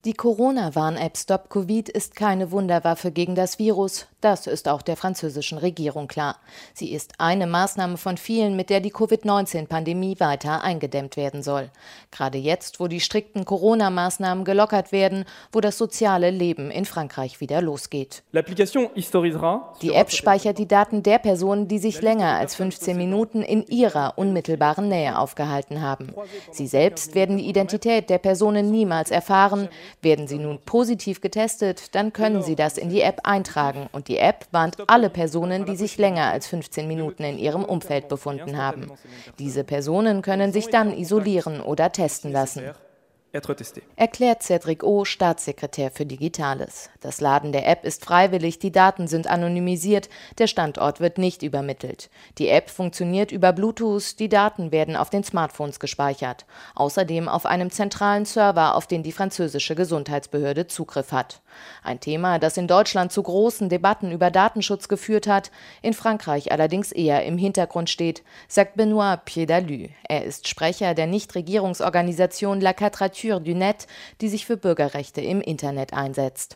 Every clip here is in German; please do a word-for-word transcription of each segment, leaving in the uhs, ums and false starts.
Die Corona-Warn-App Stop Covid ist keine Wunderwaffe gegen das Virus. Das ist auch der französischen Regierung klar. Sie ist eine Maßnahme von vielen, mit der die Covid neunzehn Pandemie weiter eingedämmt werden soll. Gerade jetzt, wo die strikten Corona-Maßnahmen gelockert werden, wo das soziale Leben in Frankreich wieder losgeht. Die App speichert die Daten der Personen, die sich länger als fünfzehn Minuten in ihrer unmittelbaren Nähe aufgehalten haben. Sie selbst werden die Identität der Personen niemals erfahren. Werden sie nun positiv getestet, dann können sie das in die App eintragen und die App warnt alle Personen, die sich länger als fünfzehn Minuten in ihrem Umfeld befunden haben. Diese Personen können sich dann isolieren oder testen lassen. Erklärt Cédric O, Staatssekretär für Digitales. Das Laden der App ist freiwillig, die Daten sind anonymisiert, der Standort wird nicht übermittelt. Die App funktioniert über Bluetooth, die Daten werden auf den Smartphones gespeichert. Außerdem auf einem zentralen Server, auf den die französische Gesundheitsbehörde Zugriff hat. Ein Thema, das in Deutschland zu großen Debatten über Datenschutz geführt hat, in Frankreich allerdings eher im Hintergrund steht, sagt Benoît Piédalu. Er ist Sprecher der Nichtregierungsorganisation La Quadrature du Net, die sich für Bürgerrechte im Internet einsetzt.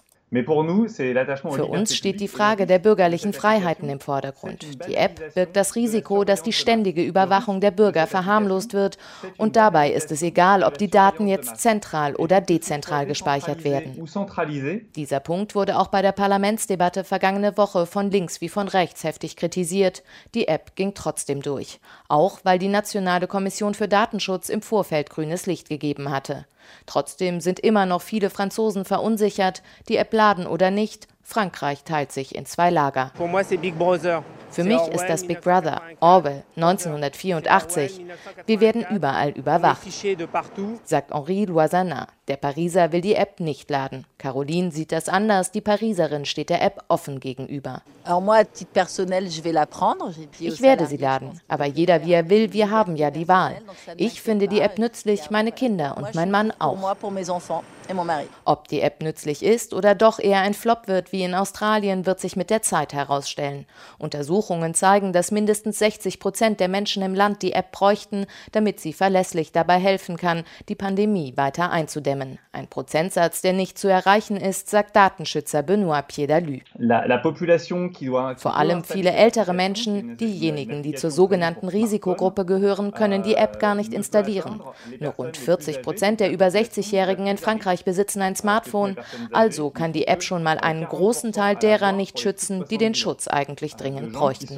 Für uns steht die Frage der bürgerlichen Freiheiten im Vordergrund. Die App birgt das Risiko, dass die ständige Überwachung der Bürger verharmlost wird. Und dabei ist es egal, ob die Daten jetzt zentral oder dezentral gespeichert werden. Dieser Punkt wurde auch bei der Parlamentsdebatte vergangene Woche von links wie von rechts heftig kritisiert. Die App ging trotzdem durch. Auch weil die Nationale Kommission für Datenschutz im Vorfeld grünes Licht gegeben hatte. Trotzdem sind immer noch viele Franzosen verunsichert, die App laden oder nicht. Frankreich teilt sich in zwei Lager. Für mich ist das Big Brother, Orwell, neunzehnhundertvierundachtzig. Wir werden überall überwacht, sagt Henri Loisanat. Der Pariser will die App nicht laden. Caroline sieht das anders, die Pariserin steht der App offen gegenüber. Ich werde sie laden, aber jeder wie er will, wir haben ja die Wahl. Ich finde die App nützlich, meine Kinder und mein Mann auch. Ob die App nützlich ist oder doch eher ein Flop wird wie in Australien, wird sich mit der Zeit herausstellen. Untersuchungen zeigen, dass mindestens sechzig Prozent der Menschen im Land die App bräuchten, damit sie verlässlich dabei helfen kann, die Pandemie weiter einzudämmen. Ein Prozentsatz, der nicht zu erreichen ist, sagt Datenschützer Benoît Piédalu. Vor allem viele ältere Menschen, diejenigen, die zur sogenannten Risikogruppe gehören, können die App gar nicht installieren. Nur rund vierzig Prozent der über sechzig-Jährigen in Frankreich besitzen ein Smartphone, also kann die App schon mal einen großen Teil derer nicht schützen, die den Schutz eigentlich dringend bräuchten.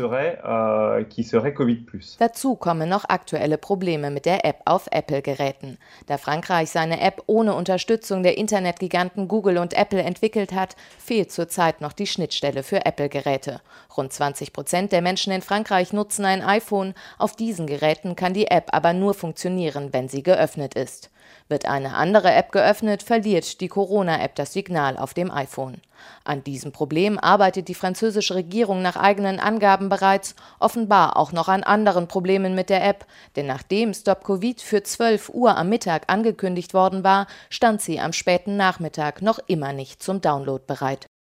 Dazu kommen noch aktuelle Probleme mit der App auf Apple-Geräten. Da Frankreich seine App ohne Unterstützung der Internetgiganten Google und Apple entwickelt hat, fehlt zurzeit noch die Schnittstelle für Apple-Geräte. Rund zwanzig Prozent der Menschen in Frankreich nutzen ein iPhone, auf diesen Geräten kann die App aber nur funktionieren, wenn sie geöffnet ist. Wird eine andere App geöffnet, verliert die Corona-App das Signal auf dem iPhone. An diesem Problem arbeitet die französische Regierung nach eigenen Angaben bereits, offenbar auch noch an anderen Problemen mit der App, denn nachdem Stop Covid für zwölf Uhr am Mittag angekündigt worden war, stand sie am späten Nachmittag noch immer nicht zum Download bereit.